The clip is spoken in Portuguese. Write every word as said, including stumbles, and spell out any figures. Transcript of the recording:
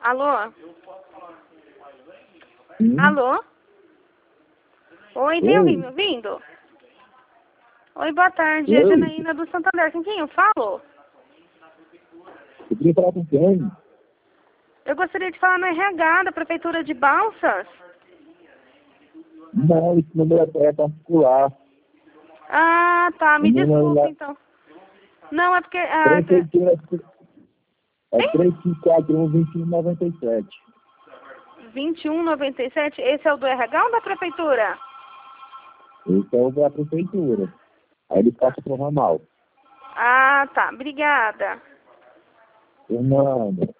Alô? Sim. Alô? Oi, tem Oi. alguém me ouvindo? Oi, boa tarde. É Oi. Janaína do Santander. Com quem eu falo? Eu queria falar com quem? Eu gostaria de falar no R H da Prefeitura de Balsas. Não, esse número é particular. Ah, tá. Me O número desculpe, lá, então. Não, é porque... Ah, que- prefeitura é hein? três cinco quatro um, dois um nove sete. vinte e um noventa e sete. Esse é o do R H ou da Prefeitura? Esse é o da prefeitura. Aí ele passa pro ramal. Ah, tá. Obrigada. Fernanda.